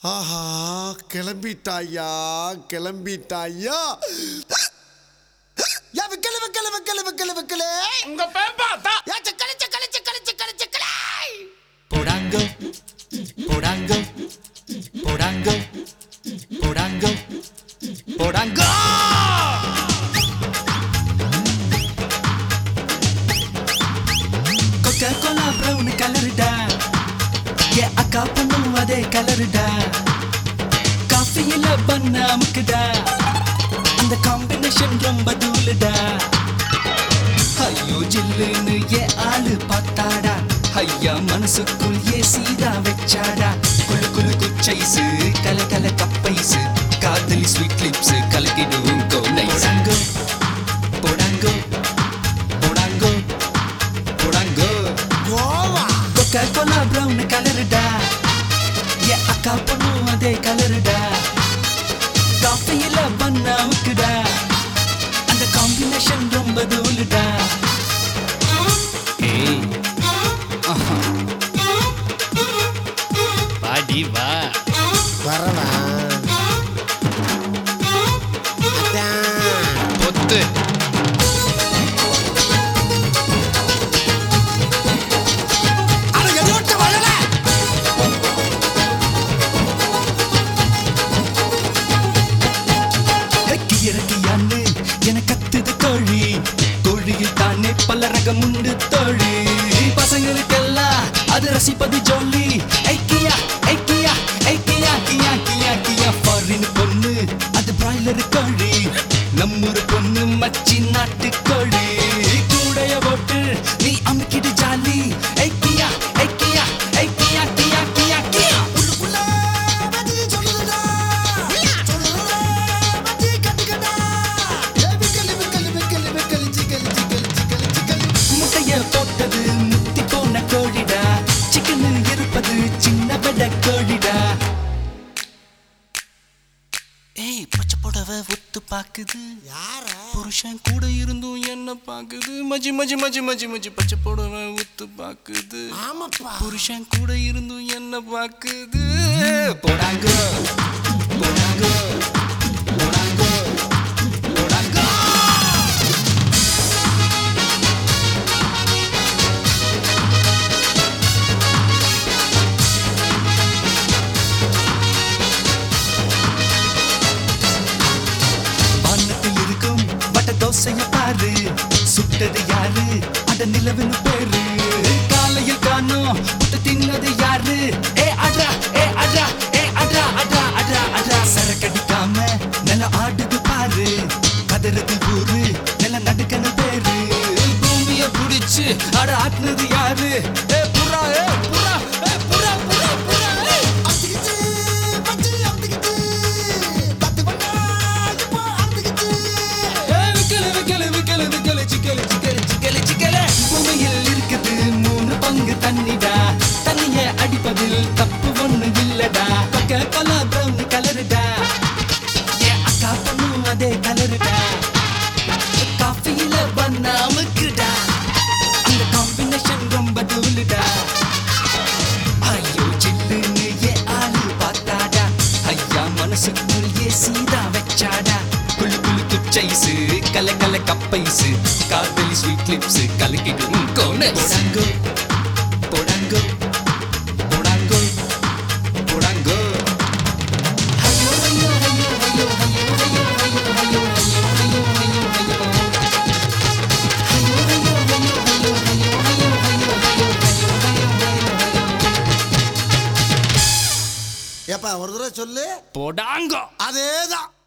ஆஹா, கிளம்பிட்டாயா கிளம்பிட்டாயா. யா விக்கல விக்கல விக்கல விக்கல விக்கல உங்க பேம்பாத்தா யா சக்கல சக்கல சக்கல சக்கல சக்கல. போடாங்கோ போடாங்கோ போடாங்கோ போடாங்கோ போடாங்கோ. கொக்கா கோலா ப்ரௌன் கலருடா, ஏ அக்கா பொண்ணும் அதே கலருடா. காஃபியில பண்ண அமுக்குடா, அந்த காம்பினேஷன் ரொம்ப தூளுடா. ஐயோ ஜில்லுன்னு ஏ ஆளு பார்த்தாடா, ஐயா மனசுக்குள் ஏ சீதா வச்சாடா. குளு குளு குச்சைசு கல கல கப்பைசு காதலி ஸ்வீட் லிப்ஸ் கலக்கிடுவோம் கோனைஸ். போடாங்கோ போடாங்கோ போடாங்கோ. கோவா கொக்கா கோலா ப்ரௌன் கலருடா, ஏ அக்கா பொண்ணும் அதே கலருடா. காஃபியில பண்ண அமுக்குடா, அந்த காம்பினேஷன் ரொம்ப தூளுடா. ஏய் வாடி வா வரவா பொத்து. அட எதோட்ட வரல. இறக்கியான்னு என கத்துது கோழி, கோழியில் தானே பல ரகம் உண்டு தோழி. பசங்களுக்கெல்லாம் அது ரசிப்பது ஜோலி. ஐக்கியா ஐக்கியா ஐக்கியா கியா கியா கியா. ஃபாரின் பொண்ணு அது பிராய்லர் கோழி, நம்மூர் பொண்ணு மச்சி நாட்டு கோழி. கூடைய போட்டு நீ அமுக்கிடு ஜாலி. ஐக்கியா ஐக்கியா ஐக்கியா கியா கியா கியா. உள்ளுக்குள்ள மதி சொல்லுடா, சொல்லுடா மதி கட்டுக்கடா. ஏ விக்கல விக்கல விக்கல விக்கல சிக்கல் சிக்கல் சிக்கல் சிக்கல். முட்டைய போட்டது முத்தி போன கோழிடா, சிக்கன் இருப்பது சின்ன பெட கோழிடா. ஏய் பச்சை புடவை ஒத்து பாக்குது, யார புருஷன் கூட இருந்தும் என்ன பாக்குது. மஜி மஜி மஜி மஜி மஜி. பச்சை புடவை ஒத்து பாக்குது, ஆமாப்பா. புருஷன் கூட இருந்தும் என்ன பாக்குது. போடாங்கோ போடாங்கோ போடாங்கோ போடாங்கோ. வானத்தில் இருக்கும் வட்ட தோசைய பாரு, சுட்டது யாரு அட நிலவுன்னு பேரு. காலையில் காணோம் புட்டு தின்னது யாரு. ஏ அட்ரா ஏ அட்ரா ஏ அட்ரா அட்ரா அட்ரா அட்ரா. சரக்கடிக்காம நில ஆடுது பாரு, கதறது ஊரு நில நடுக்கன பேரு. பூமிய புடிச்சு அட ஆட்டுனது யாரு. ஏ புறா ஏ புறா ஏ புறா புறா புறா. அத்திக்கிச்சு பச்சி அத்திக்கிச்சு பத்து பண்ணா இப்போ அத்திக்கிச்சு. பூமியில் இருக்குது 3 பங்கு தண்ணிடா, தண்ணிய அடிப்பதில் தப்பு ஒண்ணு இல்லடா. பக்க கொலா ப்ரௌன் கலருடா, ஏ அக்கா பொண்ணும் அதே கலருடா. காஃபியில பண்ணாமுக்குடா, அந்த காம்பினேஷன் ரொம்ப தூளுடா. ஐயோ ஜில்லுன்னு ஏ ஆளு பார்த்தாடா, ஐயா மனசுக்குள் ஏ சீதா வச்சாடா. குளு குளு குச்சைசு கல கல கப்பைசு காதலி ஸ்வீட் லிப்ஸ் கலக்கிடும் கோனஸ். போடாங்கோ போடாங்கோ போடாங்கோ. ஐயோ ஐயோ ஐயோ ஐயோ ஐயோ ஐயோ ஐயோ ஐயோ ஐயோ ஐயோ ஐயோ ஐயோ. ஐயோ ஐயோ ஐயோ ஐயோ ஐயோ ஐயோ ஐயோ ஐயோ. ஏப்பா ஒரு தடவை சொல்லு. போடாங்கோ. அதேதான்.